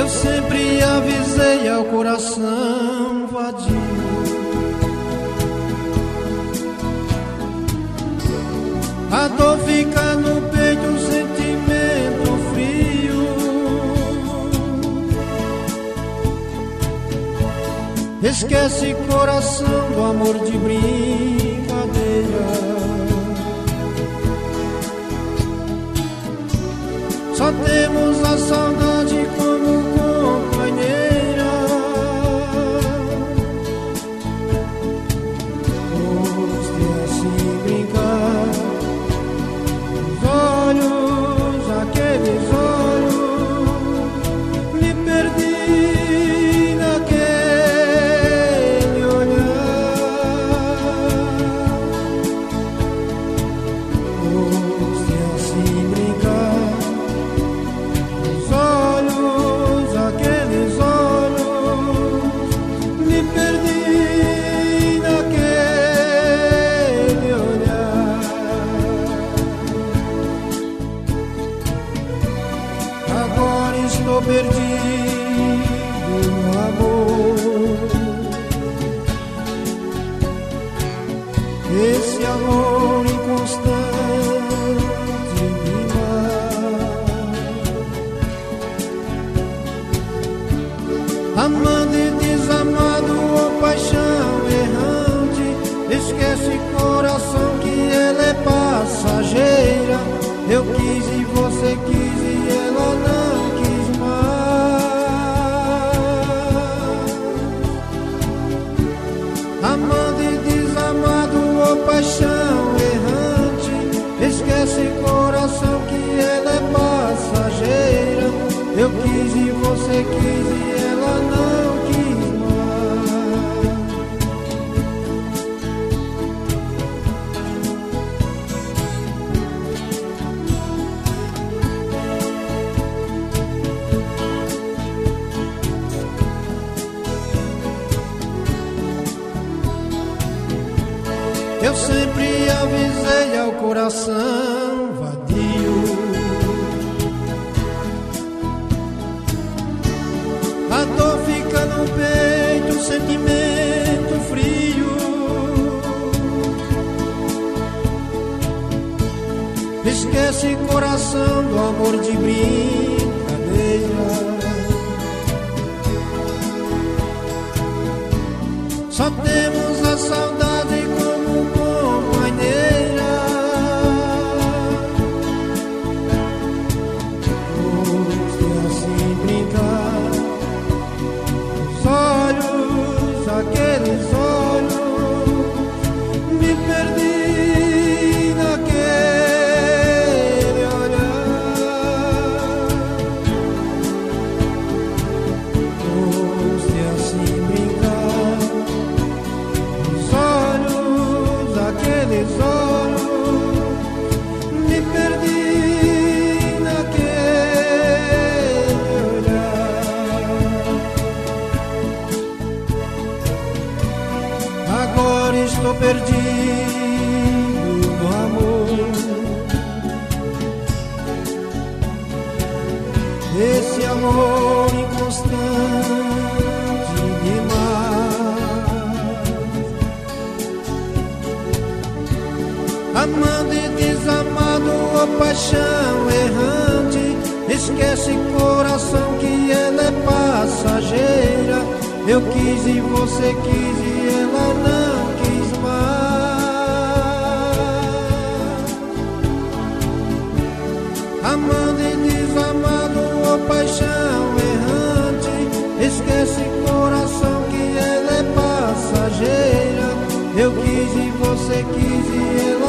Eu sempre avisei ao coração vadio. A dor fica no peito, o sentimento frio. Esquece coração do amor de brincadeira. Só temos a saudade como companheira. Goste assim brincar. Os olhos, aqueles olhos, me perdi naquele olhar. Goste assim brincar. Os olhos, aqueles olhos, me perdi naquele olhar. Agora estou perdido no amor. Esse amor inconstante me mata. Amando e desamado, oh paixão errante. Esquece coração que ela é passageira. Eu quis e você quis e ela não quis mais. Amando e desamado, oh paixão errante. Esquece coração que ela é passageira. Eu quis e você quis e ela não quis mais. Eu sempre avisei ao coração vadio. A dor fica no peito, o sentimento frio. Esquece coração do amor de brincadeira. Só temos a saudade como companheira. Goste assim brincar. Os olhos, aqueles olhos, me perdi naquele olhar. Goste assim brincar. Os olhos, aqueles olhos, me perdi naquele olhar. Agora estou perdido no amor. Esse amor inconstante me mata. Amando e desamado, oh paixão errante. Esquece coração que ela é passageira. Eu quis e você quis e ela não quis mais. Amando e desamado, oh paixão errante. Esquece coração que ela é passageira. Eu quis e você quis e ela